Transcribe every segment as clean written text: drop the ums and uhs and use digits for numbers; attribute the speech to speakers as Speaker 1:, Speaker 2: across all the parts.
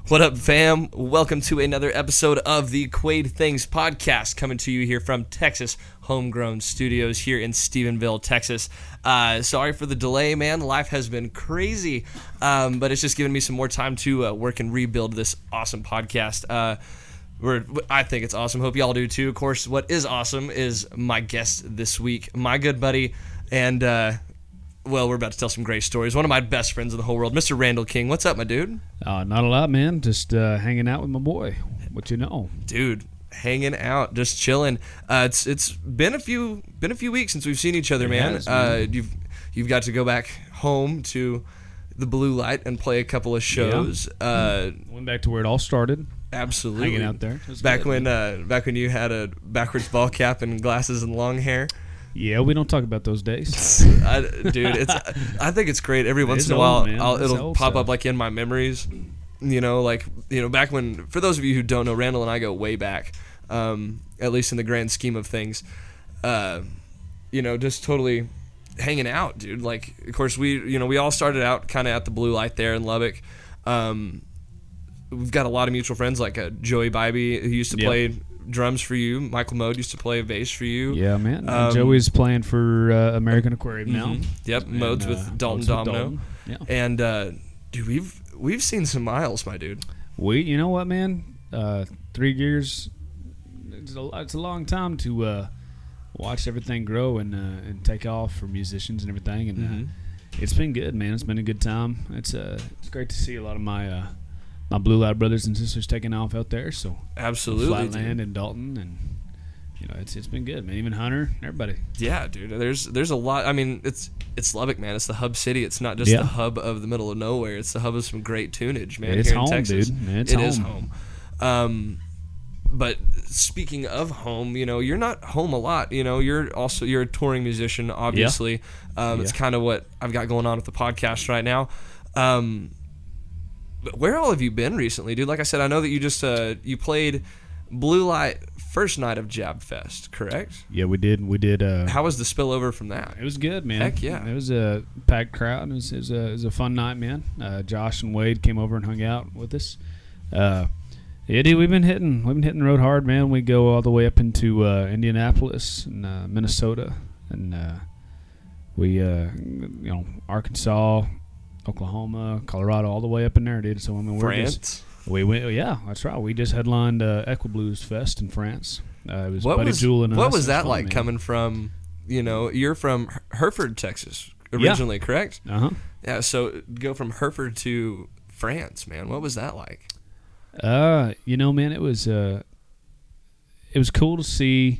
Speaker 1: What up, fam? Welcome to another episode of the Quade Things podcast, coming to you here from Texas Homegrown Studios here in Stephenville, Texas. Sorry for the delay, man. Life has been crazy, but it's just given me some more time to work and rebuild this awesome podcast. I think it's awesome. Hope y'all do too. Of course, what is awesome is my guest this week, my good buddy, and well, we're about to tell some great stories. One of my best friends in the whole world, Mr. Randall King. What's up, my dude?
Speaker 2: Not a lot, man. Just hanging out with my boy. What you know,
Speaker 1: dude? Hanging out, just chilling. It's been a few weeks since we've seen each other, man. You've got to go back home to the Blue Light and play a couple of shows.
Speaker 2: Yeah. Went back to where it all started.
Speaker 1: Absolutely,
Speaker 2: hanging out there.
Speaker 1: Back when you had a backwards ball cap and glasses and long hair.
Speaker 2: Yeah, we don't talk about those days.
Speaker 1: Dude, I think it's great. Every once in a while, it'll pop up like in my memories. Back when, for those of you who don't know, Randall and I go way back, at least in the grand scheme of things. Just totally hanging out, dude. Like, of course, we all started out kind of at the Blue Light there in Lubbock. We've got a lot of mutual friends like Joey Bybee, who used to play drums for you. Michael Mode used to play bass for you.
Speaker 2: Yeah, man. Joey's playing for American Aquarium now.
Speaker 1: Yep, Mode's with Dalton Domino.
Speaker 2: Yeah.
Speaker 1: And dude, we've seen some miles, my dude.
Speaker 2: You know what, man? 3 years. It's a long time to watch everything grow and take off for musicians and everything. And it's been good, man. It's been a good time. It's great to see a lot of my Blue Light brothers and sisters taking off out there. So
Speaker 1: absolutely,
Speaker 2: Flatland and Dalton, and it's been good, man. Even Hunter, everybody.
Speaker 1: Yeah, dude. There's a lot. I mean, it's Lubbock, man. It's the hub city. It's not just the hub of the middle of nowhere. It's the hub of some great tunage, man.
Speaker 2: It's
Speaker 1: here
Speaker 2: home,
Speaker 1: in Texas.
Speaker 2: Dude. Man,
Speaker 1: it is home. But speaking of home, you're not home a lot. You're a touring musician, obviously. It's kind of what I've got going on with the podcast right now. But where all have you been recently, dude? Like I said, I know that you just you played Blue Light first night of Jab Fest, correct?
Speaker 2: Yeah, we did.
Speaker 1: How was the spillover from that?
Speaker 2: It was good, man.
Speaker 1: Heck yeah!
Speaker 2: It was a packed crowd. It was a fun night, man. Josh and Wade came over and hung out with us. Yeah, dude, we've been hitting the road hard, man. We go all the way up into Indianapolis and Minnesota, and Arkansas, Oklahoma, Colorado, all the way up in there, dude. So
Speaker 1: France.
Speaker 2: We went. Yeah, that's right. We just headlined Equiblues Fest in France. It was Buddy Jewel and us.
Speaker 1: What was that like, coming from? You're from Hereford, Texas, originally, correct? Yeah. So go from Hereford to France, man. What was that like?
Speaker 2: Man, it was cool to see.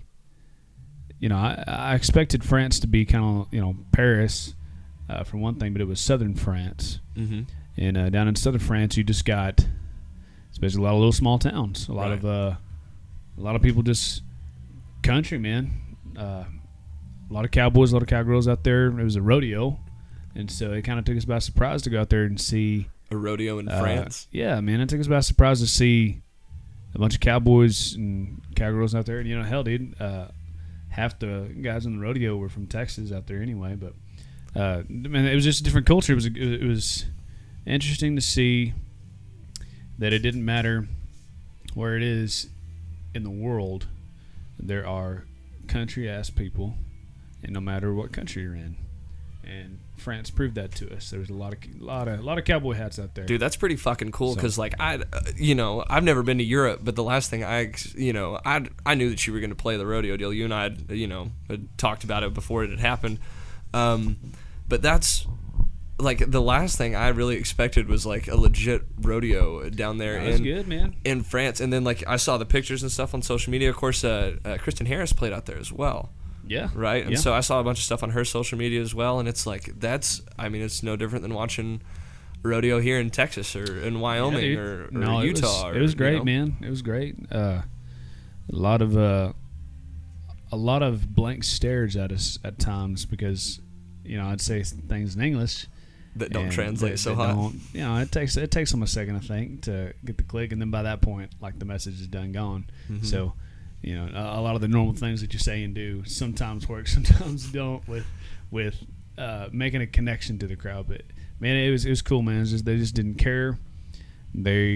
Speaker 2: I expected France to be kind of Paris. For one thing, but it was southern France. And down in southern France, you just got, especially a lot of little small towns, a lot of people just country, man. A lot of cowboys, a lot of cowgirls out there. It was a rodeo, and so it kind of took us by surprise to go out there and see
Speaker 1: a rodeo in France.
Speaker 2: Yeah, man, it took us by surprise to see a bunch of cowboys and cowgirls out there. And hell, dude, half the guys in the rodeo were from Texas out there anyway, but. Man, it was just a different culture. It was interesting to see that it didn't matter where it is in the world. There are country-ass people, and no matter what country you're in, and France proved that to us. There was a lot of cowboy hats out there.
Speaker 1: Dude, that's pretty fucking cool. Because I've never been to Europe, but the last thing I knew that you were going to play the rodeo deal. You and I had talked about it before it had happened. But that's like the last thing I really expected was like a legit rodeo down there in France. And then like I saw the pictures and stuff on social media. Of course, Kristen Harris played out there as well.
Speaker 2: Yeah.
Speaker 1: Right. And so I saw a bunch of stuff on her social media as well. And it's like it's no different than watching rodeo here in Texas or in Wyoming or Utah.
Speaker 2: It was great, man. It was great. A lot of blank stares at us at times because. I'd say things in English
Speaker 1: that don't translate so hot.
Speaker 2: It takes them a second, I think, to get the click, and then by that point, like the message is done gone. So, a lot of the normal things that you say and do sometimes work, sometimes don't with making a connection to the crowd. But man, it was cool, man. They just didn't care. They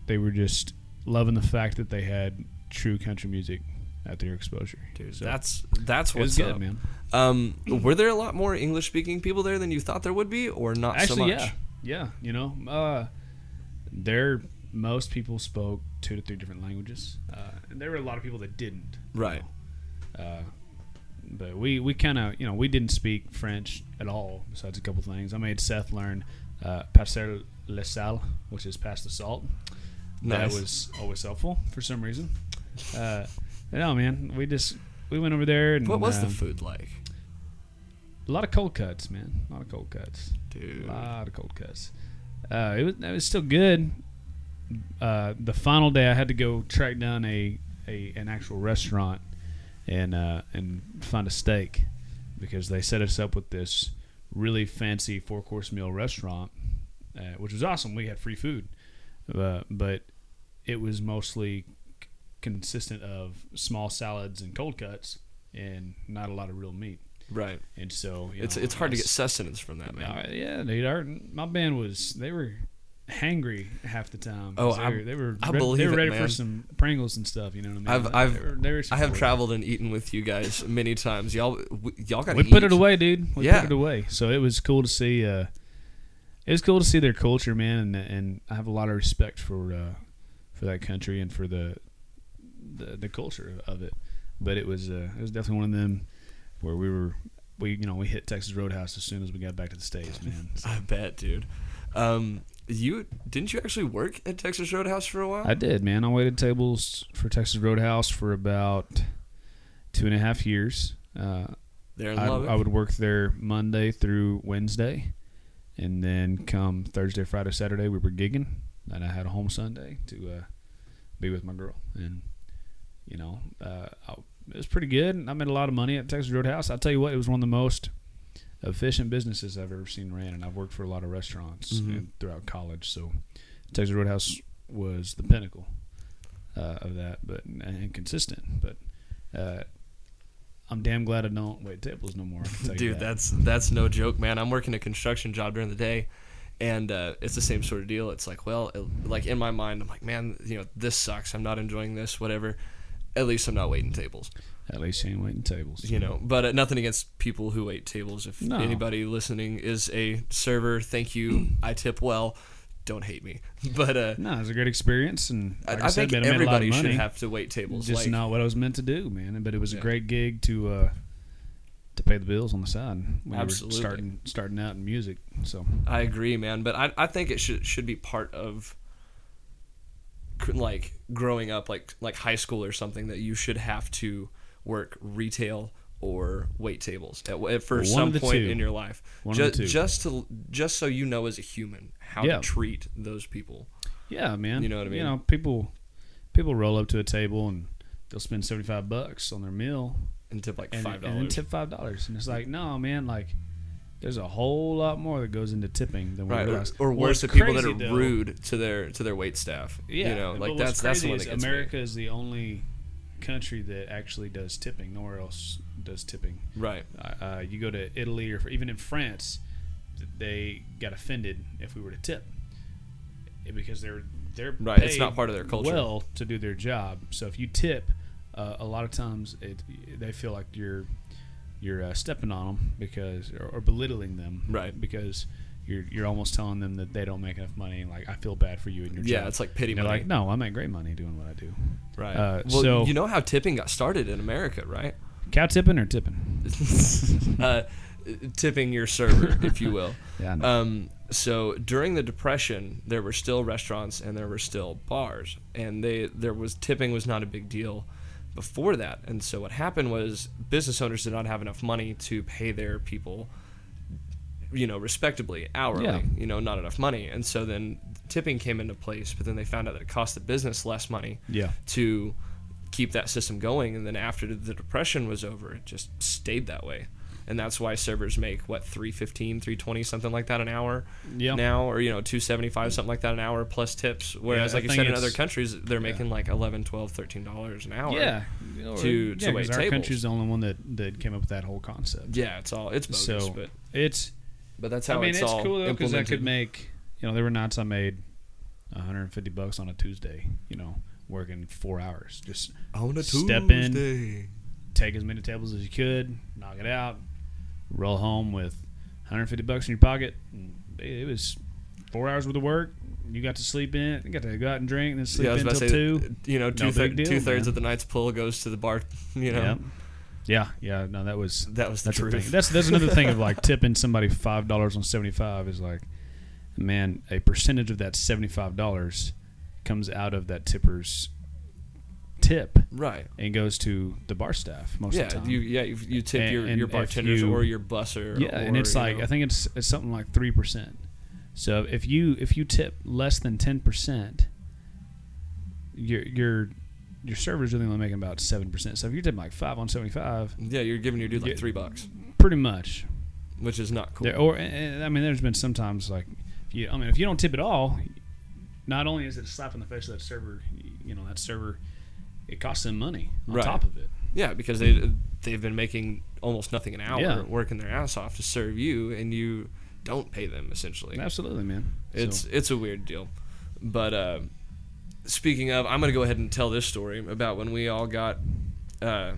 Speaker 2: they were just loving the fact that they had true country music at their exposure.
Speaker 1: Dude,
Speaker 2: So,
Speaker 1: that's
Speaker 2: it was
Speaker 1: what's
Speaker 2: good,
Speaker 1: up,
Speaker 2: man.
Speaker 1: Were there a lot more English speaking people there than you thought there would be, or not
Speaker 2: Actually,
Speaker 1: so much?
Speaker 2: yeah. Most people spoke 2 to 3 different languages, and there were a lot of people that didn't.
Speaker 1: Right.
Speaker 2: But we kind of, we didn't speak French at all, besides a couple things. I made Seth learn passer le sal, which is pass the salt.
Speaker 1: Nice.
Speaker 2: That was always helpful for some reason. No, man, we went over there. And,
Speaker 1: What was the food like?
Speaker 2: A lot of cold an man. A lot of cold cuts.
Speaker 1: Dude.
Speaker 2: A lot of cold cuts. It was still good. The final day, I had to go track down an actual restaurant and find a steak, because they set us up with this really fancy 4-course meal restaurant, which was awesome. We had free food, but it was mostly consistent of small salads and cold cuts and not a lot of real meat.
Speaker 1: Right.
Speaker 2: And so
Speaker 1: It's hard to get sustenance from that, man.
Speaker 2: Yeah, dude. My band they were hangry half the time.
Speaker 1: Oh,
Speaker 2: they were
Speaker 1: I believe
Speaker 2: they were
Speaker 1: it,
Speaker 2: ready
Speaker 1: man.
Speaker 2: for some Pringles and stuff. You know what I mean?
Speaker 1: I have traveled and eaten with you guys many times. Y'all got to
Speaker 2: We
Speaker 1: eat.
Speaker 2: put it away, dude. We
Speaker 1: Yeah.
Speaker 2: put it away. So it was cool to see. It was cool to see their culture, man, and I have a lot of respect for that country and for the culture of it. But it was definitely one of them where we hit Texas Roadhouse as soon as we got back to the States, man. So.
Speaker 1: I bet, dude. Didn't you actually work at Texas Roadhouse for a while?
Speaker 2: I did, man. I waited tables for Texas Roadhouse for about 2.5 years.
Speaker 1: There in Lubbock?
Speaker 2: I would work there Monday through Wednesday, and then come Thursday, Friday, Saturday, we were gigging, and I had a home Sunday to be with my girl. And it was pretty good. I made a lot of money at Texas Roadhouse. I'll tell you what, it was one of the most efficient businesses I've ever seen ran, and I've worked for a lot of restaurants throughout college. So Texas Roadhouse was the pinnacle of that, and consistent. But I'm damn glad I don't wait tables no more. I can tell you
Speaker 1: Dude,
Speaker 2: that.
Speaker 1: that's no joke, man. I'm working a construction job during the day, and it's the same sort of deal. It's like, like in my mind, I'm like, man, this sucks. I'm not enjoying this, whatever. At least I'm not waiting tables.
Speaker 2: At least you ain't waiting tables.
Speaker 1: But nothing against people who wait tables. If anybody listening is a server, thank you. I tip well. Don't hate me. But
Speaker 2: no, it was a great experience, and like
Speaker 1: I
Speaker 2: said,
Speaker 1: think
Speaker 2: man, I made a lot of
Speaker 1: everybody should
Speaker 2: money.
Speaker 1: have to wait tables.
Speaker 2: Just not what I was meant to do, man. But it was a great gig to pay the bills on the side. When
Speaker 1: Absolutely.
Speaker 2: We were starting out in music. So
Speaker 1: I agree, man. But I think it should be part of like growing up, like high school or something, that you should have to work retail or wait tables for some point in your life. Just so you know as a human how to treat those people.
Speaker 2: Yeah, man.
Speaker 1: You know what I mean?
Speaker 2: People roll up to a table and they'll spend $75 on their meal
Speaker 1: and tip like $5.
Speaker 2: And then tip $5. And it's like, no, man, like there's a whole lot more that goes into tipping than we realize.
Speaker 1: Or worse, the people that are rude to their wait staff.
Speaker 2: Yeah,
Speaker 1: like
Speaker 2: but
Speaker 1: that's the one that gets
Speaker 2: America
Speaker 1: me.
Speaker 2: is the only country that actually does tipping. Nowhere else does tipping.
Speaker 1: Right.
Speaker 2: You go to Italy or even in France, they got offended if we were to tip, because they're
Speaker 1: right.
Speaker 2: Paid
Speaker 1: it's not part of their culture.
Speaker 2: Well, to do their job. So if you tip, a lot of times they feel like you're stepping on them or belittling them,
Speaker 1: right?
Speaker 2: Because you're almost telling them that they don't make enough money. Like, I feel bad for you in your job.
Speaker 1: Yeah, it's like pity money.
Speaker 2: They're like, no, I make great money doing what I do.
Speaker 1: Right.
Speaker 2: Well,
Speaker 1: so you know how tipping got started in America, right?
Speaker 2: Cow tipping or tipping?
Speaker 1: Tipping your server, if you will.
Speaker 2: Yeah, I know.
Speaker 1: So during the Depression, there were still restaurants and there were still bars, and tipping was not a big deal before that. And so what happened was business owners did not have enough money to pay their people, respectably, hourly, not enough money. And so then tipping came into place, but then they found out that it cost the business less money to keep that system going. And then after the Depression was over, it just stayed that way. And that's why servers make $3.15, $3.20, something like that an hour now, or $2.75, something like that an hour plus tips. Whereas, like you said, in other countries, they're making like $11, $12, $13 an hour.
Speaker 2: Yeah,
Speaker 1: to wait tables.
Speaker 2: Our country's the only one that came up with that whole concept.
Speaker 1: Yeah, it's bogus,
Speaker 2: but
Speaker 1: that's how
Speaker 2: it's
Speaker 1: all
Speaker 2: cool though, because I
Speaker 1: implemented.
Speaker 2: could make. There were nights I made $150 on a Tuesday. Working 4 hours, just
Speaker 1: on a
Speaker 2: step
Speaker 1: Tuesday.
Speaker 2: in, take as many tables as you could, knock it out, roll home with $150 in your pocket. And it was 4 hours worth of work. You got to sleep in. You got to go out and drink and then sleep in until 2.
Speaker 1: Two-thirds of the night's pull goes to the bar.
Speaker 2: Yeah. No, that's
Speaker 1: the truth.
Speaker 2: thing. That's another thing of like tipping somebody $5 on 75 is like, man, a percentage of that $75 comes out of that tipper's tip,
Speaker 1: right,
Speaker 2: and goes to the bar staff most of the time.
Speaker 1: You tip your bartenders or your busser.
Speaker 2: And it's like I think it's something like 3%. So if you tip less than 10%, your server's really only making about 7%. So if you tip like 5 on 75,
Speaker 1: you're giving your dude like $3,
Speaker 2: pretty much,
Speaker 1: which is not cool.
Speaker 2: There's been sometimes like if you don't tip at all, not only is it a slap in the face of that server, that server, it costs them money on top of it.
Speaker 1: Yeah, because they've been making almost nothing an hour, working their ass off to serve you, and you don't pay them essentially.
Speaker 2: Absolutely, man.
Speaker 1: It's a weird deal. But speaking of, I'm going to go ahead and tell this story about when we all got the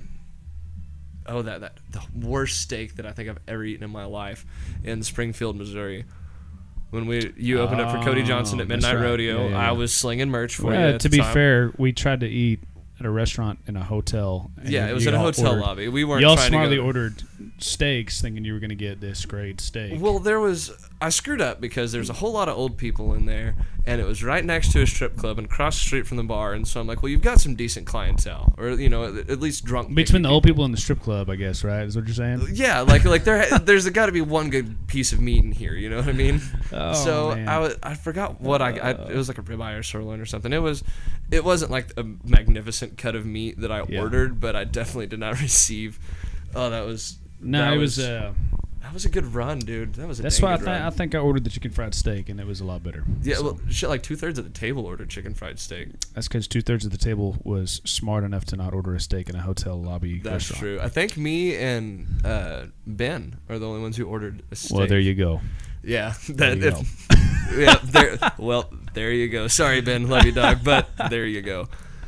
Speaker 1: worst steak that I think I've ever eaten in my life in Springfield, Missouri. When you opened up for Cody Johnson at Midnight Rodeo, I was slinging merch for you.
Speaker 2: To be fair, we tried to eat at a restaurant in a hotel.
Speaker 1: It was in a hotel lobby. We weren't.
Speaker 2: Y'all
Speaker 1: trying
Speaker 2: smartly
Speaker 1: to go.
Speaker 2: ordered steaks, thinking you were going to get this great steak.
Speaker 1: Well, I screwed up because there's a whole lot of old people in there, and it was right next to a strip club and across the street from the bar. And so I'm like, well, you've got some decent clientele, or at least drunk.
Speaker 2: Between the old people and the strip club, I guess, right? Is what you're saying?
Speaker 1: Yeah, like there's got to be one good piece of meat in here. You know what I mean?
Speaker 2: Man.
Speaker 1: I forgot what it was like a ribeye or sirloin or something. It wasn't like a magnificent cut of meat that I ordered, but I definitely did not receive. Oh, that was a good run, dude.
Speaker 2: That's why I think I ordered the chicken fried steak, and it was a lot better.
Speaker 1: Yeah, well, like 2/3 of the table ordered chicken fried steak.
Speaker 2: That's because 2/3 of the table was smart enough to not order a steak in a hotel lobby restaurant.
Speaker 1: That's true. I think me and Ben are the only ones who ordered a steak.
Speaker 2: Well, there you go.
Speaker 1: Yeah,
Speaker 2: there
Speaker 1: you go. Sorry, Ben, love you, dog, but there you go.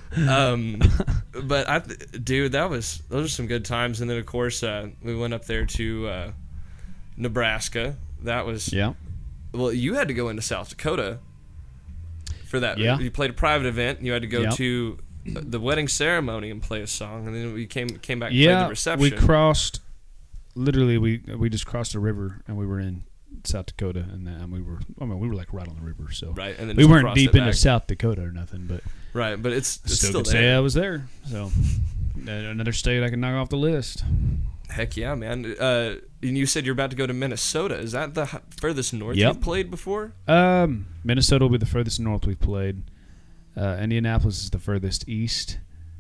Speaker 1: But those are some good times. And then of course we went up there to Nebraska. That was Well, you had to go into South Dakota for that.
Speaker 2: Yeah.
Speaker 1: You played a private event. And you had to go to the wedding ceremony and play a song, and then we came back and played the reception.
Speaker 2: We crossed. Literally, we just crossed a river and we were in South Dakota, and we were like right on the river, so
Speaker 1: right, and then
Speaker 2: we weren't deep into South Dakota or nothing, but
Speaker 1: right, but it's still
Speaker 2: could
Speaker 1: there.
Speaker 2: Say I was there, so another state I can knock off the list.
Speaker 1: Heck yeah, man! And you said you're about to go to Minnesota. Is that the furthest north you've played before?
Speaker 2: Minnesota will be the furthest north we've played. Indianapolis is the furthest east,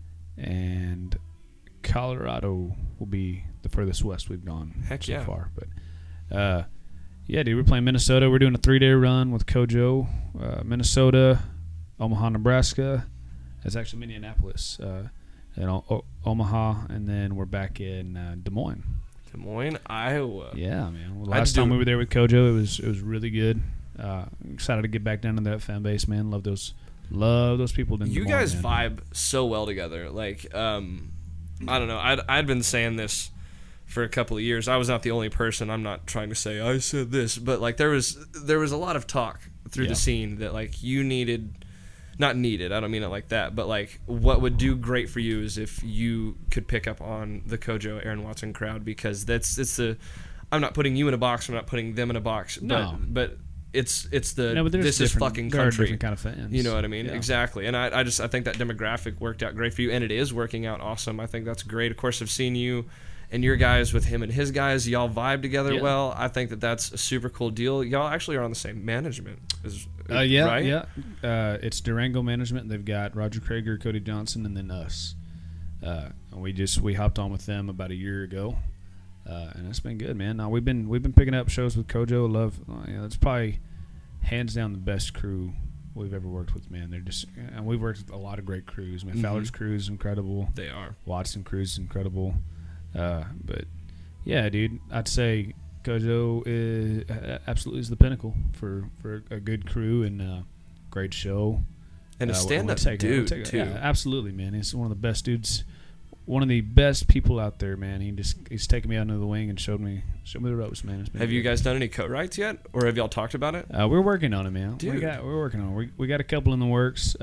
Speaker 2: and Colorado will be the furthest west we've gone so far. But yeah, dude, we're playing Minnesota. We're doing a 3-day run with Kojo. Minnesota, Omaha, Nebraska. That's actually Minneapolis. And Omaha, and then we're back in Des Moines.
Speaker 1: Des Moines, Iowa.
Speaker 2: Yeah, man. Well, last time we were there with Kojo, it was really good. Excited to get back down to that fan base, man. Love those people. In
Speaker 1: you
Speaker 2: Des Moines,
Speaker 1: guys
Speaker 2: man.
Speaker 1: vibe so well together. Like, I don't know. I'd been saying this for a couple of years. I was not the only person. I'm not trying to say I said this, but like there was a lot of talk through the scene that like you not needed, I don't mean it like that, but like what would do great for you is if you could pick up on the Kojo Aaron Watson crowd, because I'm not putting you in a box, I'm not putting them in a box, but it's this is fucking country,
Speaker 2: different kind of fans.
Speaker 1: You know what I mean?
Speaker 2: Yeah.
Speaker 1: Exactly. And I think that demographic worked out great for you, and it is working out awesome. I think that's great. Of course, I've seen you and your guys with him and his guys. Y'all vibe together well. I think that's a super cool deal. Y'all actually are on the same management. Right?
Speaker 2: Yeah. It's Durango Management. They've got Roger Krager, Cody Johnson, and then us. And we hopped on with them about a year ago. And it's been good, man. Now we've been picking up shows with Kojo. That's probably hands down the best crew we've ever worked with, man. And we've worked with a lot of great crews. Man, Fowler's crew is incredible.
Speaker 1: They are.
Speaker 2: Watson crew is incredible. But yeah, dude, I'd say Kojo absolutely is the pinnacle for a good crew, and great show.
Speaker 1: And a stand-up dude, too.
Speaker 2: Yeah, absolutely, man. He's one of the best dudes, one of the best people out there, man. He's taken me out under the wing and showed me the ropes, man.
Speaker 1: Have you guys done any co-writes yet, or have y'all talked about it?
Speaker 2: We're working on it, man.
Speaker 1: Dude.
Speaker 2: We're working on it. We got a couple in the works.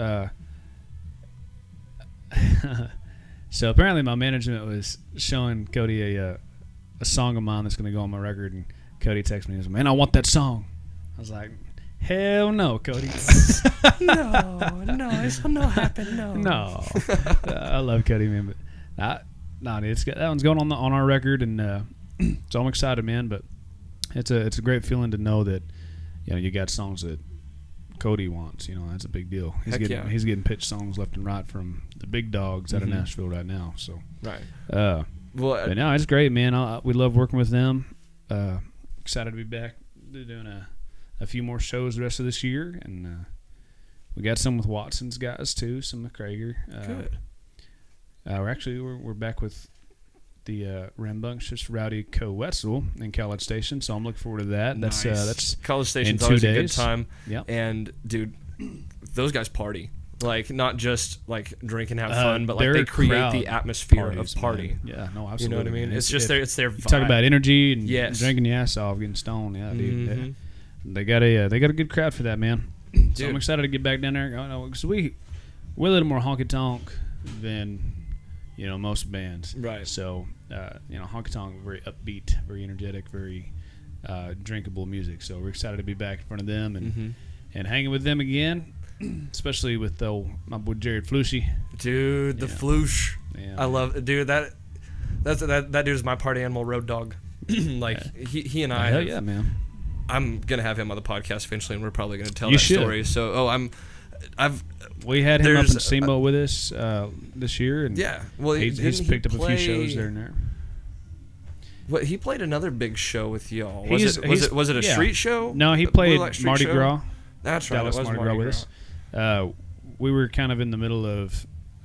Speaker 2: So apparently my management was showing Cody a song of mine that's going to go on my record, and Cody texted me and said, "Man, I want that song." I was like, "Hell no, Cody."
Speaker 1: no, it's not happen.
Speaker 2: No. I love Cody, man, but that one's going on our record, and so I'm excited, man. But it's a great feeling to know that you got songs that Cody wants. That's a big deal. He's getting pitched songs left and right from the big dogs out of Nashville right now. So
Speaker 1: right.
Speaker 2: But no, it's great, man. We love working with them. Excited to be back doing a few more shows the rest of this year, and we got some with Watson's guys too, some with Krager.
Speaker 1: Good.
Speaker 2: We're back with the rambunctious Rowdy Co-Wetzel in College Station, so I'm looking forward to that.
Speaker 1: Nice.
Speaker 2: That's
Speaker 1: College Station's
Speaker 2: in 2
Speaker 1: always
Speaker 2: days.
Speaker 1: a good time.
Speaker 2: Yep.
Speaker 1: And dude, those guys party. Like, not just like drink and have fun, but like they create the atmosphere of party.
Speaker 2: Man. Yeah, no, absolutely.
Speaker 1: You know what I mean?
Speaker 2: Man.
Speaker 1: It's just their vibe.
Speaker 2: Talk about energy and
Speaker 1: Yes.
Speaker 2: drinking your ass off, getting stoned. Yeah, dude. They got a good crowd for that, man. So I'm excited to get back down there. Because we're a little more honky tonk than most bands.
Speaker 1: Right.
Speaker 2: So honky tonk, very upbeat, very energetic, very drinkable music. So we're excited to be back in front of them and hanging with them again. Especially with my boy Jared Flushy.
Speaker 1: Dude, the Flush.
Speaker 2: Yeah,
Speaker 1: I love it. Dude, that dude is my party animal, road dog. He and I.
Speaker 2: Hell yeah, man.
Speaker 1: I'm gonna have him on the podcast eventually, and we're probably gonna tell
Speaker 2: You
Speaker 1: that
Speaker 2: should.
Speaker 1: story. So,
Speaker 2: We had him up in Steamboat with us this year, and
Speaker 1: yeah. Well,
Speaker 2: he's picked up a few shows there and there.
Speaker 1: What, he played another big show with y'all.
Speaker 2: Was
Speaker 1: it a street show?
Speaker 2: No, he played Mardi Gras.
Speaker 1: That's right.
Speaker 2: Dallas
Speaker 1: it was
Speaker 2: Mardi Gras with us. We were kind of in the middle of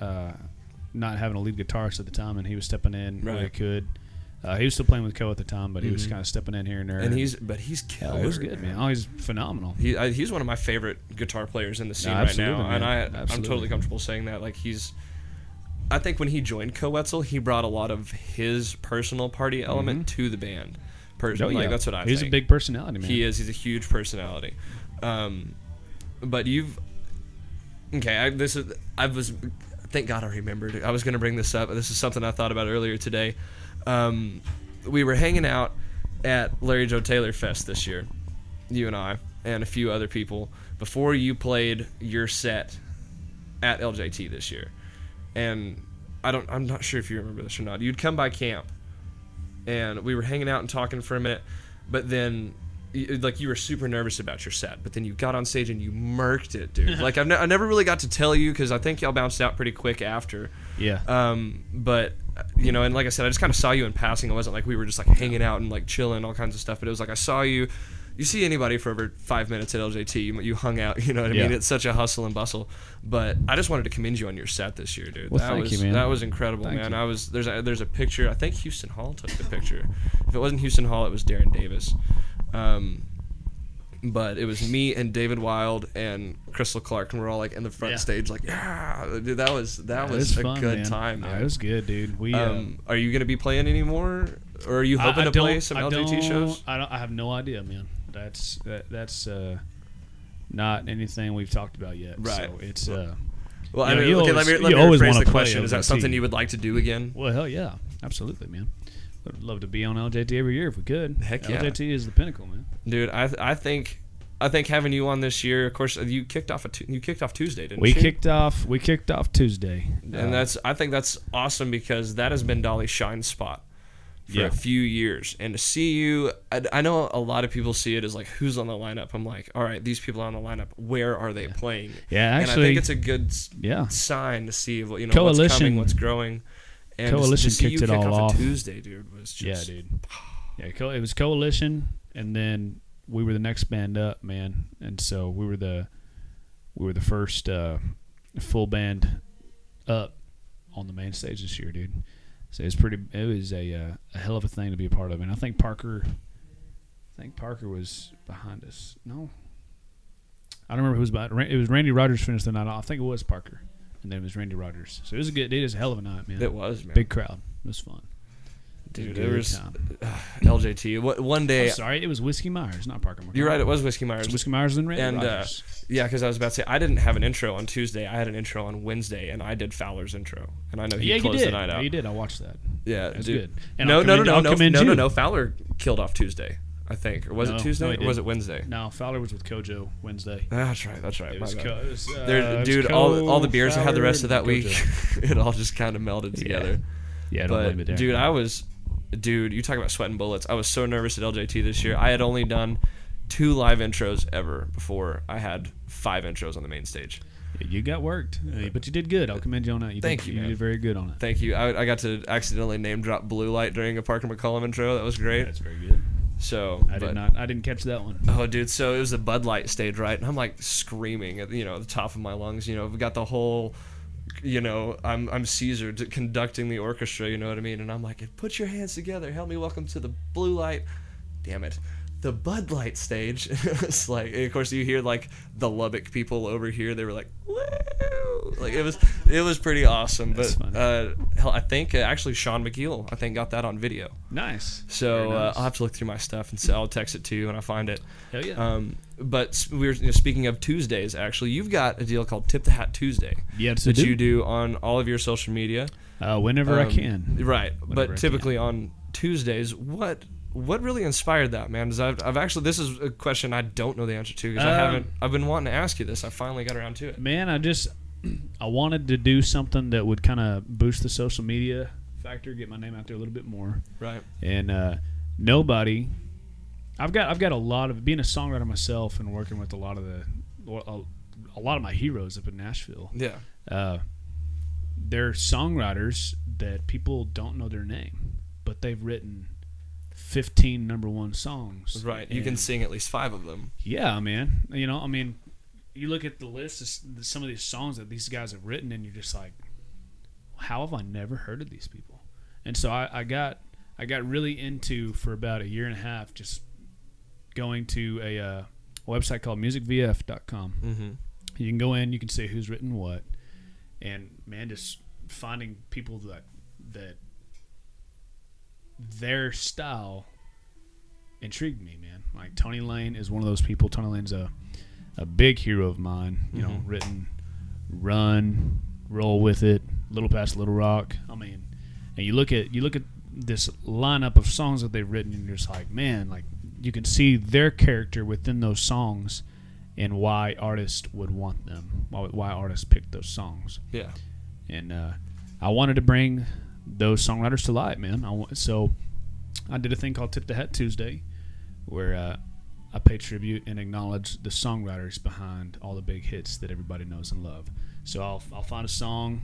Speaker 2: not having a lead guitarist at the time, and he was stepping in where he could. He was still playing with Co at the time, but he was kind of stepping in here and there.
Speaker 1: And he's killer.
Speaker 2: It was good, man. Oh, he's phenomenal.
Speaker 1: He's one of my favorite guitar players in the scene right now,
Speaker 2: man.
Speaker 1: and I'm totally comfortable saying that. Like I think when he joined Co-Wetzel, he brought a lot of his personal party element to the band. Personally, that's what I think.
Speaker 2: He's a big personality, man.
Speaker 1: He is. He's a huge personality. But thank God I remembered. I was going to bring this up. This is something I thought about earlier today. We were hanging out at Larry Joe Taylor Fest this year, you and I, and a few other people, before you played your set at LJT this year. And I'm not sure if you remember this or not. You'd come by camp, and we were hanging out and talking for a minute, but then you were super nervous about your set, but then you got on stage and you murked it, dude. Like I never really got to tell you because I think y'all bounced out pretty quick after.
Speaker 2: Yeah.
Speaker 1: But and like I said, I just kind of saw you in passing. It wasn't like we were just like hanging out and like chilling, all kinds of stuff. But it was like I saw you. You see anybody for over 5 minutes at LJT, you hung out. You know what I mean? It's such a hustle and bustle. But I just wanted to commend you on your set this year, dude.
Speaker 2: Well, thank you, man.
Speaker 1: That was incredible, man.
Speaker 2: You.
Speaker 1: There's a picture. I think Houston Hall took the picture. If it wasn't Houston Hall, it was Darren Davis. But it was me and David Wild and Crystal Clark, and we're all like in the front stage, like, dude, that was a
Speaker 2: fun,
Speaker 1: good time, man.
Speaker 2: It was good, dude. We
Speaker 1: are you gonna be playing anymore, or are you hoping to play some LJT shows?
Speaker 2: I have no idea, man. That's not anything we've talked about yet.
Speaker 1: Right.
Speaker 2: So it's
Speaker 1: well, I mean, let me rephrase the question. Is that something you would like to do again?
Speaker 2: Well, hell yeah, absolutely, man. I'd love to be on LJT every year if we could.
Speaker 1: Heck yeah.
Speaker 2: LJT is the pinnacle, man.
Speaker 1: Dude, I think having you on this year, of course, you kicked off Tuesday, didn't you?
Speaker 2: We kicked off Tuesday,
Speaker 1: and I think that's awesome because that has been Dolly's shine spot for a few years. And to see you, I know a lot of people see it as like, who's on the lineup? I'm like, all right, these people are on the lineup. Where are they playing?
Speaker 2: Yeah, actually,
Speaker 1: and I think it's a good sign to see what's coming, what's growing. And
Speaker 2: Coalition
Speaker 1: to see
Speaker 2: kicked
Speaker 1: you
Speaker 2: it all
Speaker 1: off
Speaker 2: off.
Speaker 1: Tuesday, dude, was just
Speaker 2: dude. Yeah, it was Coalition, and then we were the next band up, man. And so we were the first full band up on the main stage this year, dude. So it was a hell of a thing to be a part of. And I think Parker was behind us. No, I don't remember who was about. It was Randy Rogers finished the night off. I think it was Parker, and then it was Randy Rogers. So it was a good. It was a hell of a night, man.
Speaker 1: It was, man.
Speaker 2: Big crowd. It was fun.
Speaker 1: Dude, there was LJT. One day,
Speaker 2: I'm sorry, it was Whiskey Myers, not Parker.
Speaker 1: You're right. It was Whiskey Myers.
Speaker 2: Whiskey Myers and Randy Rogers.
Speaker 1: Yeah, because I was about to say I didn't have an intro on Tuesday. I had an intro on Wednesday, and I did Fowler's intro, and I know he closed the night out.
Speaker 2: Yeah, you did. I watched that.
Speaker 1: Yeah,
Speaker 2: that's
Speaker 1: dude.
Speaker 2: Good. And
Speaker 1: No. Fowler killed off Tuesday, I think, or was it Tuesday or was it Wednesday?
Speaker 2: No, Fowler was with Kojo Wednesday.
Speaker 1: That's right.
Speaker 2: It was
Speaker 1: dude, all the beers I had the rest of that week, it all just kind of melded together.
Speaker 2: Yeah, don't blame it, Darren.
Speaker 1: Dude, you talk about sweating bullets. I was so nervous at LJT this year. I had only done 2 live intros ever before I had 5 intros on the main stage.
Speaker 2: Yeah, you got worked, but you did good. I'll commend you on that.
Speaker 1: You,
Speaker 2: man. You did very good on it.
Speaker 1: Thank you. I got to accidentally name drop Blue Light during a Parker McCollum intro. That was great.
Speaker 2: That's very good.
Speaker 1: So
Speaker 2: I didn't catch that one.
Speaker 1: Oh, dude. So it was the Bud Light stage, right? And I'm like screaming at the top of my lungs. We got the whole. I'm Caesar conducting the orchestra, you know what I mean? And I'm like, put your hands together, help me welcome to the Blue Light, damn it, the Bud Light stage. It's like, of course, you hear like the Lubbock people over here. They were like, woo! Like it was pretty awesome. That's but I think actually Sean McGill, I think, got that on video.
Speaker 2: Nice.
Speaker 1: So
Speaker 2: nice.
Speaker 1: I'll have to look through my stuff and I'll text it to you when I find it.
Speaker 2: Hell yeah.
Speaker 1: But we were speaking of Tuesdays. Actually, you've got a deal called Tip the Hat Tuesday.
Speaker 2: Yeah,
Speaker 1: that you do on all of your social media.
Speaker 2: Whenever I can.
Speaker 1: Right, but typically on Tuesdays, what really inspired that, man? Because I've actually, this is a question I don't know the answer to because I've been wanting to ask you this. I finally got around to it.
Speaker 2: Man, I wanted to do something that would kind of boost the social media factor, get my name out there a little bit more.
Speaker 1: Right.
Speaker 2: And I've got a lot of being a songwriter myself and working with a lot of my heroes up in Nashville.
Speaker 1: Yeah.
Speaker 2: They're songwriters that people don't know their name, but they've written 15 number 1 songs.
Speaker 1: Right. You can sing at least 5 of them.
Speaker 2: Yeah, man. You look at the list of some of these songs that these guys have written, and you're just like, how have I never heard of these people? And so I got really into, for about a year and a half, just going to a website called musicvf.com.
Speaker 1: Mm-hmm.
Speaker 2: You can go in, you can see who's written what, and man, just finding people that their style intrigued me, man. Like Tony Lane is one of those people. Tony Lane's a big hero of mine. Written Run, Roll With It, Little Past Little Rock. And you look at this lineup of songs that they've written, and you're just like, man, like you can see their character within those songs and why artists would want them, why artists pick those songs.
Speaker 1: Yeah.
Speaker 2: And I wanted to bring those songwriters to light, man. So I did a thing called Tip the Hat Tuesday, where I pay tribute and acknowledge the songwriters behind all the big hits that everybody knows and love. So I'll find a song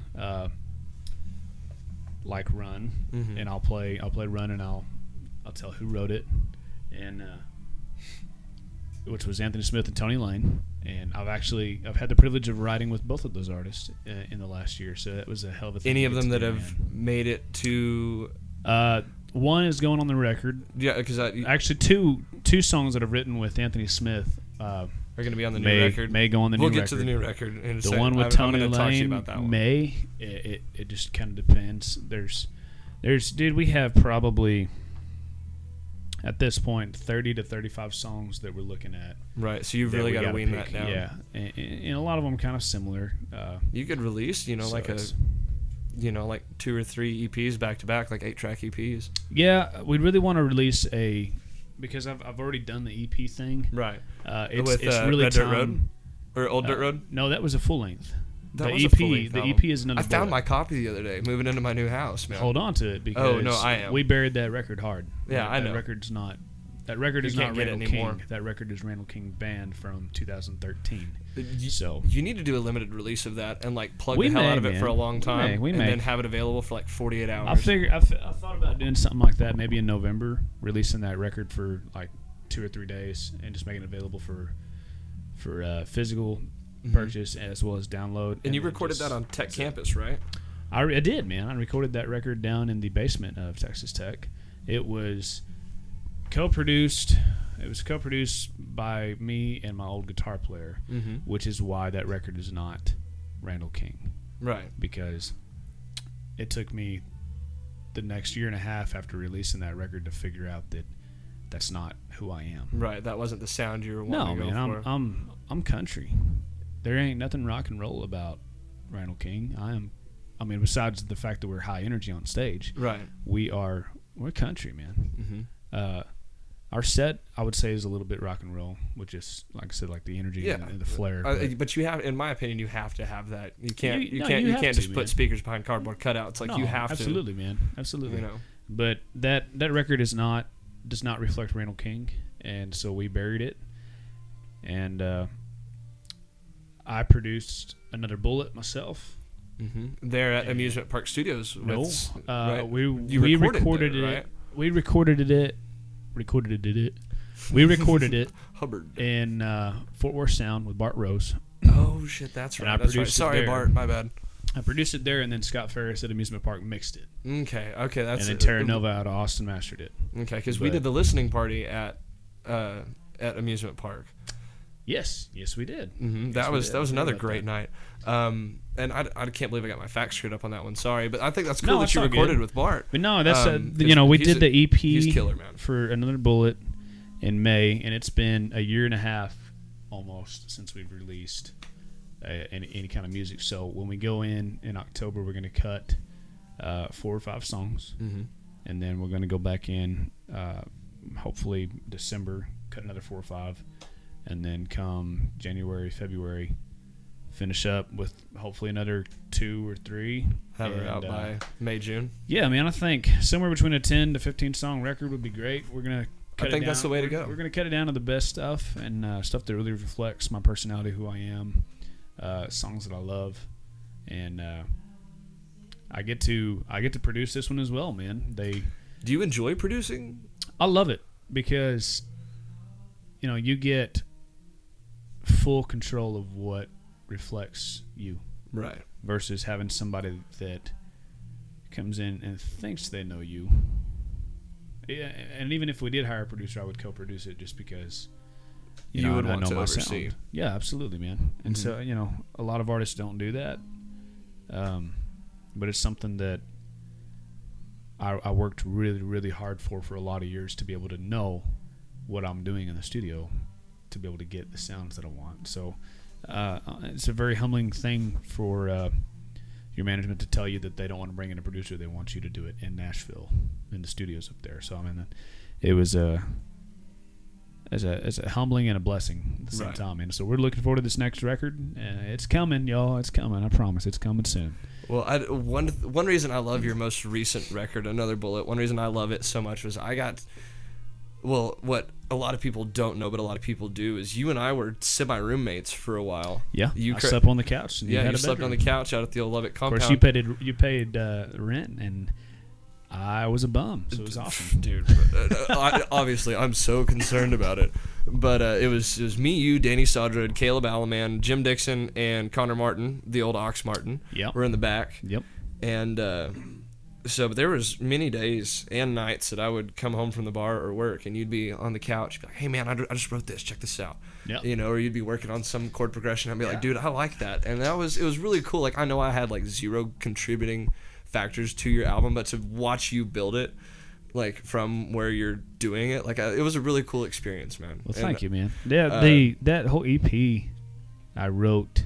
Speaker 2: like Run,
Speaker 1: mm-hmm.
Speaker 2: and I'll play Run, and I'll tell who wrote it, and which was Anthony Smith and Tony Lane. And I've had the privilege of writing with both of those artists in the last year, so that was a hell of a thing.
Speaker 1: Any of them that have made it to?
Speaker 2: One is going on the record.
Speaker 1: Yeah, because
Speaker 2: actually two songs that I've written with Anthony Smith
Speaker 1: are going to be on the new record.
Speaker 2: May go on the new record.
Speaker 1: We'll get to the new record in a second.
Speaker 2: The one with Tony Lane,
Speaker 1: talk to you about that one.
Speaker 2: May. It just kind of depends. There's dude, we have probably at this point 30 to 35 songs that we're looking at.
Speaker 1: Right, so you've really got to wean that down.
Speaker 2: Yeah, and a lot of them kind of similar.
Speaker 1: You could release, like 2 or 3 EPs back to back, like 8-track EPs.
Speaker 2: Yeah, we really want to release because I've already done the EP thing.
Speaker 1: Right.
Speaker 2: It's really
Speaker 1: Red Dirt Road or Old Dirt Road.
Speaker 2: No, that was a full length.
Speaker 1: That was a full-length
Speaker 2: the
Speaker 1: album.
Speaker 2: EP is another.
Speaker 1: I found my copy the other day, moving into my new house, man.
Speaker 2: Hold on to it because
Speaker 1: I am.
Speaker 2: We buried that record hard.
Speaker 1: Yeah, I know.
Speaker 2: That record is not Randall
Speaker 1: King.
Speaker 2: That record is Randall King Band from 2013.
Speaker 1: So you need to do a limited release of that and like plug the hell out of it for a long time, and then have it available for like 48 hours.
Speaker 2: I thought about doing something like that, maybe in November, releasing that record for like 2 or 3 days, and just making it available for physical purchase as well as download.
Speaker 1: And you recorded that on Tech Campus, right?
Speaker 2: I did, man. I recorded that record down in the basement of Texas Tech. It was co-produced It was co-produced by me and my old guitar player, which is why that record is not Randall King.
Speaker 1: Right.
Speaker 2: Because it took me the next year and a half after releasing that record to figure out that that's not who I am.
Speaker 1: Right. That wasn't the sound you were wanting to go for.
Speaker 2: I'm country. There ain't nothing rock and roll about Randall King. Besides the fact that we're high energy on stage.
Speaker 1: Right.
Speaker 2: We're country, man. Our set, I would say, is a little bit rock and roll, which is, like I said, like the energy and the flair.
Speaker 1: But you have, in my opinion, you have to have that. You can't just put
Speaker 2: man.
Speaker 1: speakers behind cardboard cutouts. Like, you have
Speaker 2: absolutely,
Speaker 1: to.
Speaker 2: Man. Absolutely.
Speaker 1: You know.
Speaker 2: But that record does not reflect Randall King, and so we buried it. And I produced Another Bullet myself.
Speaker 1: There at Amusement Park Studios.
Speaker 2: Right?
Speaker 1: We
Speaker 2: recorded it. Right? We recorded it. We recorded it
Speaker 1: Hubbard
Speaker 2: in Fort Worth Sound with Bart Rose.
Speaker 1: Oh shit, that's right. That's right. Sorry, Bart, my bad.
Speaker 2: I produced it there, and then Scott Ferris at Amusement Park mixed it.
Speaker 1: Okay, that's.
Speaker 2: And then Terra Nova out of Austin mastered it.
Speaker 1: Okay, because we did the listening party at Amusement Park.
Speaker 2: Yes, we did.
Speaker 1: That was another great night. And I can't believe I got my facts screwed up on that one. Sorry, but I think that's cool that you recorded with Bart.
Speaker 2: But no, that's we did the EP
Speaker 1: he's killer, man.
Speaker 2: For Another Bullet in May, and it's been a year and a half almost since we've released any kind of music. So when we go in October, we're going to cut 4 or 5 songs, and then we're going to go back in hopefully December, cut another 4 or 5. And then come January, February, finish up with hopefully another 2 or 3.
Speaker 1: Have it out by May, June.
Speaker 2: Yeah, man, I think somewhere between a 10 to 15 song record would be great. We're gonna cut it down.
Speaker 1: That's the way to go.
Speaker 2: We're gonna cut it down to the best stuff and stuff that really reflects my personality, who I am, songs that I love, and I get to produce this one as well, man. Do
Speaker 1: you enjoy producing?
Speaker 2: I love it because you get full control of what reflects you,
Speaker 1: right?
Speaker 2: Versus having somebody that comes in and thinks they know you. Yeah, and even if we did hire a producer, I would co-produce it just because
Speaker 1: you would want to
Speaker 2: my
Speaker 1: oversee.
Speaker 2: Sound. Yeah, absolutely, man. And so a lot of artists don't do that, but it's something that I worked really, really hard for a lot of years to be able to know what I'm doing in the studio to be able to get the sounds that I want. So it's a very humbling thing for your management to tell you that they don't want to bring in a producer. They want you to do it in Nashville in the studios up there. So it was as a humbling and a blessing at the same time. And so we're looking forward to this next record. It's coming, y'all. It's coming. I promise. It's coming soon.
Speaker 1: Well, one reason I love your most recent record, Another Bullet, one reason I love it so much was what a lot of people don't know, but a lot of people do, is you and I were semi-roommates for a while.
Speaker 2: Yeah, I slept on the couch. And
Speaker 1: you slept on the couch out at the old Lubbock compound.
Speaker 2: Of course, you paid rent, and I was a bum, so it was awesome.
Speaker 1: Dude, obviously, I'm so concerned about it. But it was me, you, Danny Sodrud, Caleb Alaman, Jim Dixon, and Connor Martin, the old Ox Martin.
Speaker 2: Yep.
Speaker 1: We're in the back.
Speaker 2: Yep.
Speaker 1: And so there was many days and nights that I would come home from the bar or work, and you'd be on the couch, be like, "Hey man, I just wrote this. Check this out."
Speaker 2: Yep.
Speaker 1: Or you'd be working on some chord progression. I'd be like, "Dude, I like that," and it was really cool. Like, I know I had like 0 contributing factors to your album, but to watch you build it, like from where you're doing it, like it was a really cool experience, man.
Speaker 2: Well, thank you, man. Yeah, that whole EP I wrote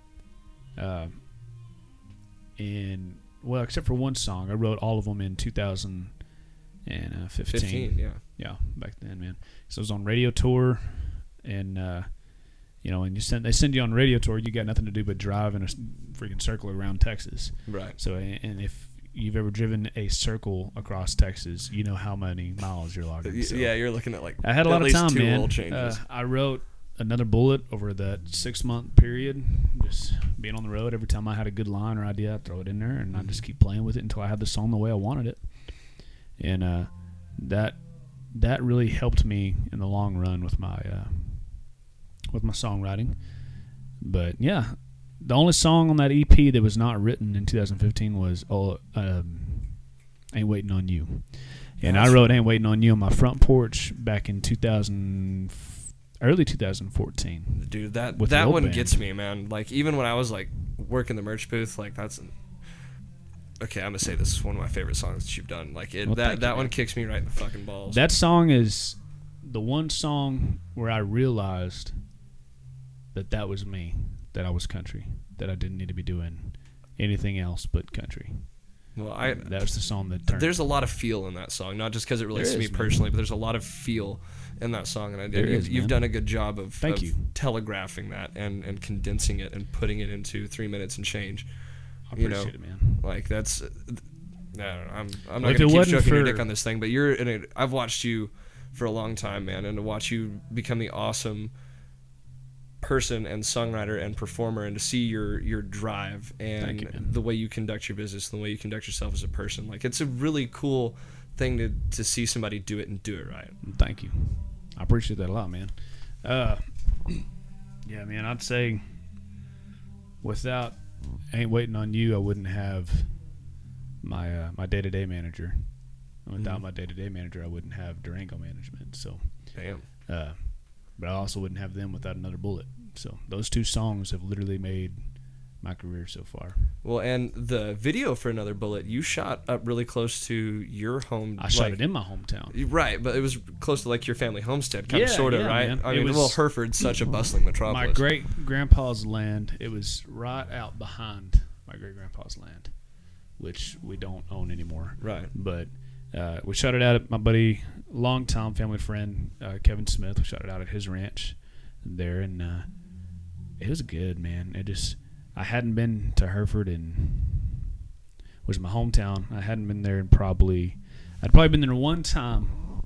Speaker 2: except for one song, I wrote all of them in 2015.
Speaker 1: 15, yeah.
Speaker 2: Yeah, back then, man. So I was on radio tour, and and they send you on radio tour, you got nothing to do but drive in a freaking circle around Texas.
Speaker 1: Right.
Speaker 2: So, and if you've ever driven a circle across Texas, you know how many miles you're logging. So
Speaker 1: yeah, you're looking at
Speaker 2: I had a lot of time,
Speaker 1: 2
Speaker 2: man.
Speaker 1: oil changes.
Speaker 2: I wrote Another Bullet over that 6-month period, just being on the road. Every time I had a good line or idea, I'd throw it in there, and I'd just keep playing with it until I had the song the way I wanted it. And that really helped me in the long run with my songwriting. But yeah, the only song on that EP that was not written in 2015 was Ain't Waiting on You. And I wrote "Ain't Waiting on You" on my front porch back in early 2014.
Speaker 1: Dude, that one
Speaker 2: band.
Speaker 1: gets me, man. Like, even when I was like working the merch booth, like okay, I'm gonna say this is one of my favorite songs that you've done. Like that one kicks me right in the fucking balls.
Speaker 2: That song is the one song where I realized that was me, that I was country, that I didn't need to be doing anything else but country.
Speaker 1: Well,
Speaker 2: that was the song that turned.
Speaker 1: There's a lot of feel in that song, not just because it relates to me personally, but there's a lot of feel in that song, and you've done a good job of telegraphing that and condensing it and putting it into 3 minutes and change.
Speaker 2: I appreciate it, man.
Speaker 1: Like, that's, I don't know, I'm not going to keep joking your dick on this thing, but I've watched you for a long time, man, and to watch you become the awesome person and songwriter and performer, and to see your drive and the way you conduct your business and the way you conduct yourself as a person, like, it's a really cool thing to see somebody do it and do it right.
Speaker 2: Thank you. I appreciate that a lot, man. Yeah, man, I'd say without "Ain't Waiting on You," I wouldn't have my day-to-day manager. And without my day-to-day manager, I wouldn't have Durango Management. So,
Speaker 1: damn.
Speaker 2: But I also wouldn't have them without Another Bullet. So those two songs have literally made my career so far.
Speaker 1: Well, and the video for Another Bullet, you shot up really close to your home.
Speaker 2: I shot it in my hometown.
Speaker 1: Right, but it was close to like your family homestead, kind of, sort of, right?
Speaker 2: Man.
Speaker 1: I mean, Hereford's such a bustling metropolis.
Speaker 2: My great-grandpa's land, it was right out behind my great-grandpa's land, which we don't own anymore.
Speaker 1: Right.
Speaker 2: But we shot it out at my buddy, longtime family friend, Kevin Smith. We shot it out at his ranch there, and it was good, man. I hadn't been to Hereford was my hometown. I hadn't been there I'd probably been there one time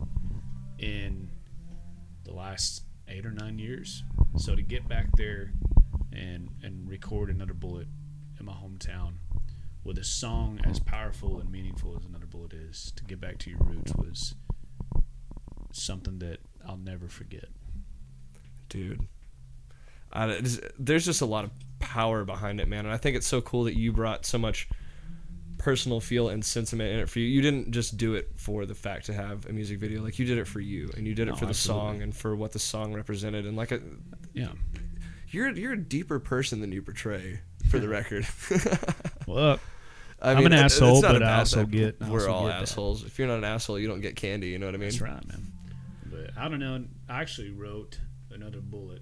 Speaker 2: in the last 8 or 9 years. So to get back there and record Another Bullet in my hometown with a song as powerful and meaningful as Another Bullet is, to get back to your roots was something that I'll never forget.
Speaker 1: Dude. There's just a lot of power behind it, man, and I think it's so cool that you brought so much personal feel and sentiment in it for you. You didn't just do it for the fact to have a music video, like, you did it for you, and you did it for the song and for what the song represented, and you're a deeper person than you portray, for the record.
Speaker 2: Well, I'm an asshole, but I also get.
Speaker 1: We're all assholes. If you're not an asshole, you don't get candy. You know what I mean?
Speaker 2: That's right, man. But I don't know. I actually wrote Another Bullet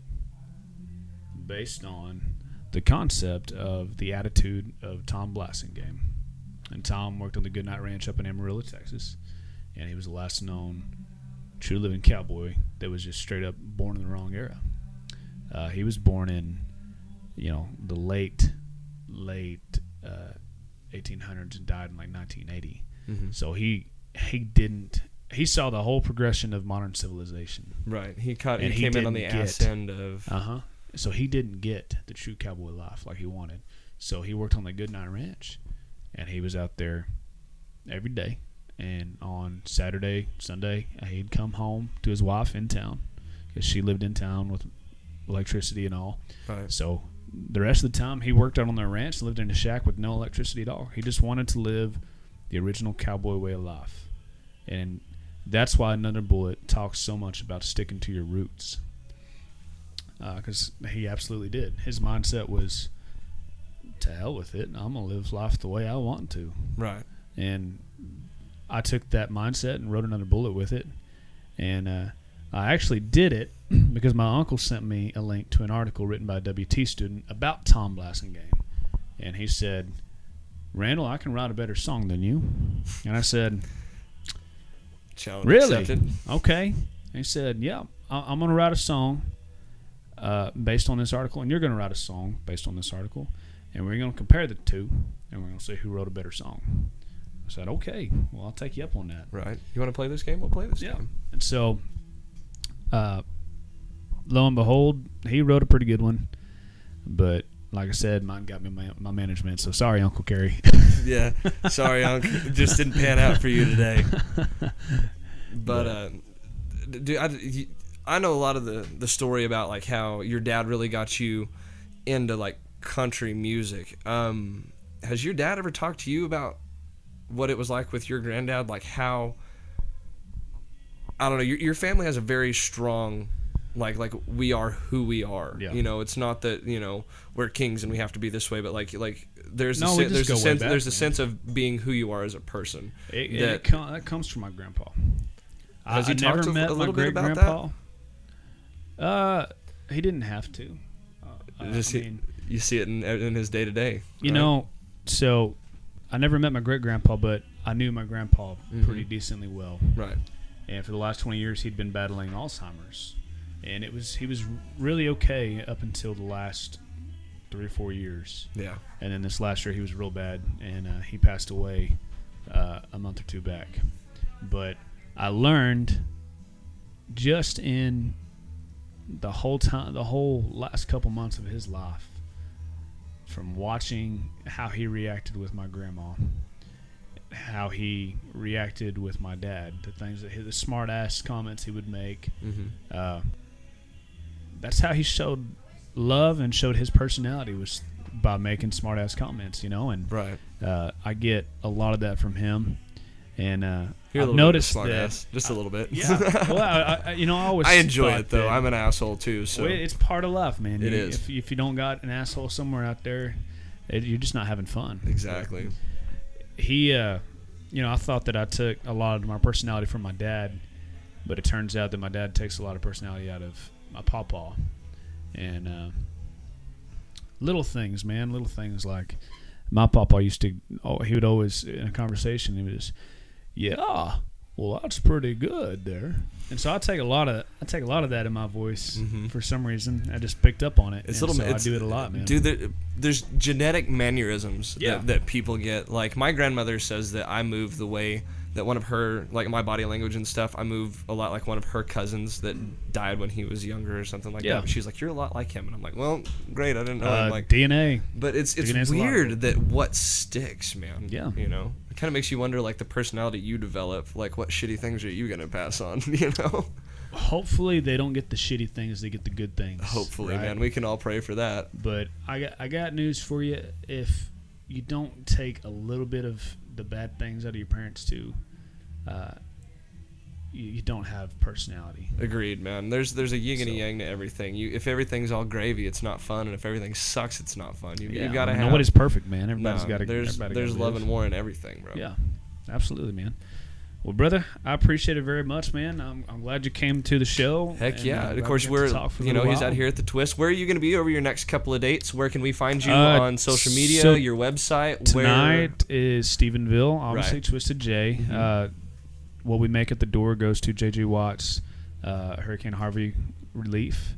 Speaker 2: based on the concept of the attitude of Tom Blasingame. And Tom worked on the Goodnight Ranch up in Amarillo, Texas, and he was the last known true living cowboy that was just straight up born in the wrong era. He was born in, the late 1800s and died in like 1980. Mm-hmm. So he saw the whole progression of modern civilization.
Speaker 1: Right. He came in on the ass end of.
Speaker 2: So he didn't get the true cowboy life like he wanted. So he worked on the Goodnight Ranch, and he was out there every day. And on Saturday, Sunday, he'd come home to his wife in town, because she lived in town with electricity and all.
Speaker 1: Right.
Speaker 2: So the rest of the time, he worked out on their ranch, lived in a shack with no electricity at all. He just wanted to live the original cowboy way of life. And that's why Another Bullet talks so much about sticking to your roots. Because he absolutely did. His mindset was, to hell with it, I'm going to live life the way I want to.
Speaker 1: Right.
Speaker 2: And I took that mindset and wrote Another Bullet with it. And I actually did it because my uncle sent me a link to an article written by a WT student about Tom Blasingame. And he said, "Randall, I can write a better song than you." And I said,
Speaker 1: "Challenge
Speaker 2: really?
Speaker 1: accepted."
Speaker 2: Okay. And he said, "Yeah, I'm going to write a song based on this article, and you're going to write a song based on this article, and we're going to compare the two, and we're going to see who wrote a better song." I said, "Okay, well, I'll take you up on that."
Speaker 1: Right. You want to play this game? We'll play this game.
Speaker 2: And so, lo and behold, he wrote a pretty good one, but like I said, mine got me my management, so sorry, Uncle Kerry.
Speaker 1: Yeah, sorry, Uncle. It just didn't pan out for you today. But, dude, I know a lot of the story about, like, how your dad really got you into, like, country music. Has your dad ever talked to you about what it was like with your granddad, like how I don't know. Your family has a very strong, like we are who we are.
Speaker 2: Yeah.
Speaker 1: You know, it's not that we're kings and we have to be this way, but like there's
Speaker 2: No,
Speaker 1: there's a sense
Speaker 2: back,
Speaker 1: there's a
Speaker 2: man.
Speaker 1: sense of being who you are as a person.
Speaker 2: That comes from my grandpa.
Speaker 1: Has he
Speaker 2: I
Speaker 1: talked
Speaker 2: never met
Speaker 1: a
Speaker 2: my
Speaker 1: little bit about
Speaker 2: great-grandpa. He didn't have to.
Speaker 1: You see it in his day to day.
Speaker 2: You know, so I never met my great-grandpa, but I knew my grandpa pretty decently well.
Speaker 1: Right.
Speaker 2: And for the last 20 years, he'd been battling Alzheimer's. And he was really okay up until the last 3 or 4 years.
Speaker 1: Yeah.
Speaker 2: And then this last year, he was real bad, and he passed away a month or two back. But I learned just in the whole last couple months of his life, from watching how he reacted with my grandma, how he reacted with my dad, the things the smart ass comments he would make. That's how he showed love and showed his personality, was by making smart ass comments, and
Speaker 1: right.
Speaker 2: I get a lot of that from him. And
Speaker 1: You're
Speaker 2: I've noticed
Speaker 1: smart
Speaker 2: that
Speaker 1: ass, just a little bit.
Speaker 2: Yeah, well, I always
Speaker 1: I enjoy
Speaker 2: thought
Speaker 1: it though.
Speaker 2: that-
Speaker 1: I'm an asshole too, so
Speaker 2: it's part of life, man.
Speaker 1: It is.
Speaker 2: If you don't got an asshole somewhere out there, you're just not having fun.
Speaker 1: exactly.
Speaker 2: He, I thought that I took a lot of my personality from my dad, but it turns out that my dad takes a lot of personality out of my pawpaw. And little things, man, little things like my pawpaw he would always, in a conversation, he was, yeah, well, that's pretty good there. And so I take a lot of that in my voice for some reason. I just picked up on it.
Speaker 1: It's
Speaker 2: and
Speaker 1: little.
Speaker 2: so I do it a lot, man.
Speaker 1: Dude, there's genetic mannerisms
Speaker 2: Yeah.
Speaker 1: that people get. Like my grandmother says that I move the way that one of her, like my body language and stuff, I move a lot like one of her cousins that died when he was younger or something like
Speaker 2: Yeah.
Speaker 1: that. But she's like, you're a lot like him, and I'm like, well, great, I didn't know. I'm like,
Speaker 2: DNA.
Speaker 1: but it's
Speaker 2: DNA's a lot.
Speaker 1: weird that what sticks, man.
Speaker 2: Yeah.
Speaker 1: It kind of makes you wonder, like the personality you develop, like what shitty things are you gonna pass on?
Speaker 2: Hopefully they don't get the shitty things; they get the good things.
Speaker 1: Hopefully,
Speaker 2: right?
Speaker 1: man, we can all pray for that.
Speaker 2: But I got news for you. If you don't take a little bit of the bad things out of your parents too, you don't have personality.
Speaker 1: Agreed, man. There's a yin and a yang to everything. If everything's all gravy, it's not fun, and if everything sucks, it's not fun. You gotta have.
Speaker 2: Nobody's perfect, man. Everybody's got to.
Speaker 1: There's love and war in everything, bro.
Speaker 2: Yeah, absolutely, man. Well, brother, I appreciate it very much, man. I'm glad you came to the show.
Speaker 1: Heck
Speaker 2: and,
Speaker 1: yeah.
Speaker 2: glad
Speaker 1: Of course,
Speaker 2: we got to
Speaker 1: we're,
Speaker 2: talk for a
Speaker 1: he's
Speaker 2: little
Speaker 1: out
Speaker 2: while.
Speaker 1: here at the Twist. Where are you going to be over your next couple of dates? Where can we find you on social media,
Speaker 2: so
Speaker 1: your website?
Speaker 2: Tonight is Stephenville, obviously
Speaker 1: Right.
Speaker 2: Twisted J. What we make at the door goes to J.J. Watt's Hurricane Harvey relief.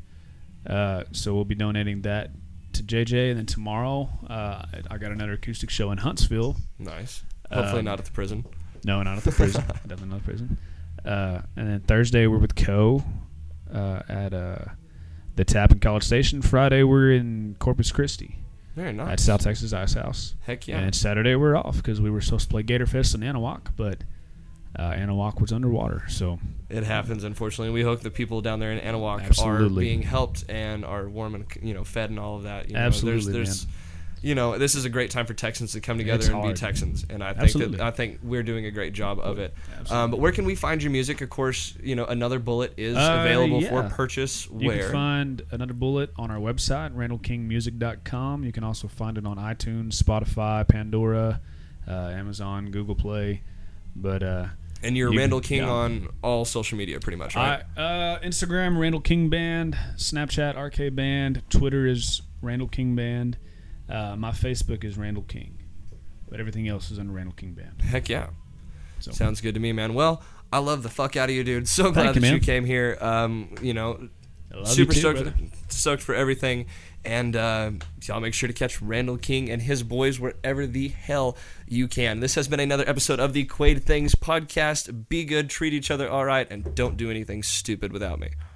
Speaker 2: So we'll be donating that to JJ, and then tomorrow I got another acoustic show in Huntsville.
Speaker 1: Nice. Hopefully not at the prison.
Speaker 2: No, not at the prison. Definitely not at the prison. And then Thursday we're with Co. At the Tap in College Station. Friday we're in Corpus Christi
Speaker 1: Very nice.
Speaker 2: at South Texas Ice House.
Speaker 1: Heck yeah.
Speaker 2: And Saturday we're off because we were supposed to play Gator Fest in Anahuac, but Anahuac was underwater. So
Speaker 1: It happens, unfortunately. We hope the people down there in Anahuac are
Speaker 2: Absolutely.
Speaker 1: being helped and are warm and fed and all of that.
Speaker 2: Absolutely,
Speaker 1: there's this is a great time for Texans to come together
Speaker 2: It's
Speaker 1: and be
Speaker 2: hard.
Speaker 1: Texans, and
Speaker 2: Absolutely.
Speaker 1: I think we're doing a great job of it.
Speaker 2: Absolutely.
Speaker 1: But where can we find your music? Of course, Another Bullet is available for
Speaker 2: yeah.
Speaker 1: purchase.
Speaker 2: You
Speaker 1: Where?
Speaker 2: can find Another Bullet on our website, randallkingmusic.com. You can also find it on iTunes, Spotify, Pandora, Amazon, Google Play. But
Speaker 1: And you're Randall King
Speaker 2: yeah.
Speaker 1: on all social media, pretty much, right?
Speaker 2: Instagram, Randall King Band. Snapchat, RK Band. Twitter is Randall King Band. My Facebook is Randall King. But everything else is under Randall King Band.
Speaker 1: Heck yeah.
Speaker 2: So.
Speaker 1: Sounds good to me, man. Well, I love the fuck out of you, dude. So glad
Speaker 2: Thank you,
Speaker 1: that you
Speaker 2: man.
Speaker 1: came here.
Speaker 2: I love
Speaker 1: Super
Speaker 2: you too,
Speaker 1: stoked for everything. And y'all make sure to catch Randall King and his boys wherever the hell you can. This has been another episode of the Quaid Things podcast. Be good, treat each other all right, and don't do anything stupid without me.